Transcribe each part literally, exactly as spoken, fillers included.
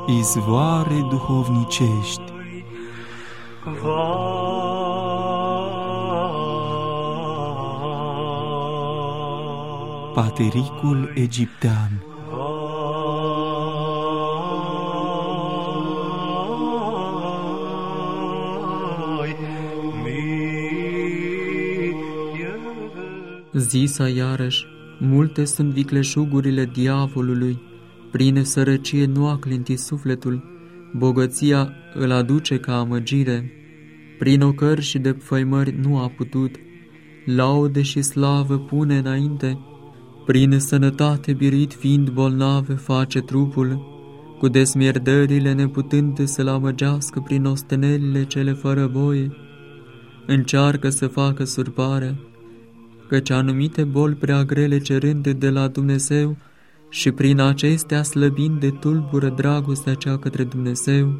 izvoare duhovnicești. Patericul egiptean. Zisa iarăși, multe sunt vicleșugurile diavolului, prin sărăcie nu a clintit sufletul, bogăția îl aduce ca amăgire, prin ocări și de făimări nu a putut, laude și slavă pune înainte, prin sănătate biruit fiind bolnav face trupul, cu desmierdările neputând să-l amăgească prin ostenelile cele fără voie, încearcă să facă surparea, căci anumite boli prea grele cerând de la Dumnezeu și prin acestea slăbind de tulbură dragostea cea către Dumnezeu,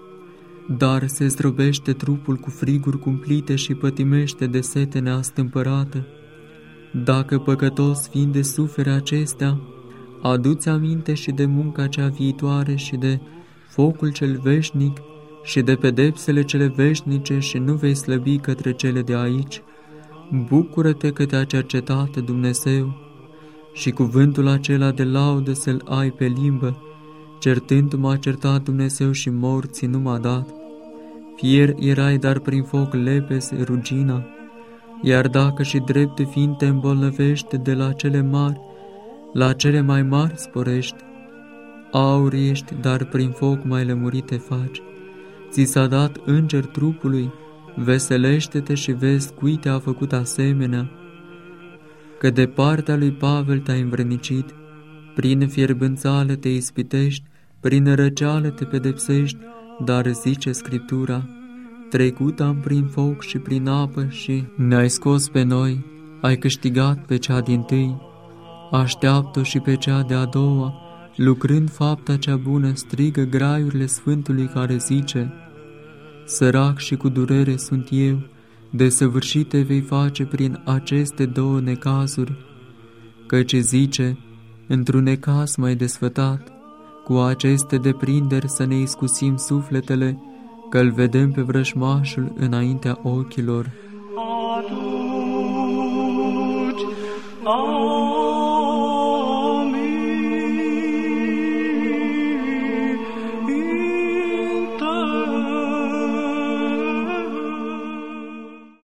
dar se zdrobește trupul cu friguri cumplite și pătimește de sete neastâmpărată. Dacă păcătos fiind de sufere acestea, adu-ți aminte și de munca cea viitoare și de focul cel veșnic și de pedepsele cele veșnice și nu vei slăbi către cele de aici. Bucură-te că te-a cercetat Dumnezeu și cuvântul acela de laudă să-l ai pe limbă, certând m-a certat Dumnezeu și morții nu m-a dat. Fier erai, dar prin foc lepezi rugina, iar dacă și drept fiind te îmbolnăvești de la cele mari, la cele mai mari sporești. Aur ești, dar prin foc mai lămurit te faci. Ți s-a dat înger trupului, veselește-te și vezi cui te-a făcut asemenea, că de partea lui Pavel te-ai învrednicit, prin fierbânțală te ispitești, prin răceală te pedepsești, dar zice Scriptura, trecut am prin foc și prin apă și ne-ai scos pe noi, ai câștigat pe cea dintâi, așteaptă și pe cea de-a doua, lucrând fapta cea bună, strigă graiurile Sfântului care zice, sărac și cu durere sunt eu, desăvârșite vei face prin aceste două necazuri, căci zice, într-un necaz mai desfătat, cu aceste deprinderi să ne iscusim sufletele, că-l vedem pe vrășmașul înaintea ochilor. Aduci, aduci.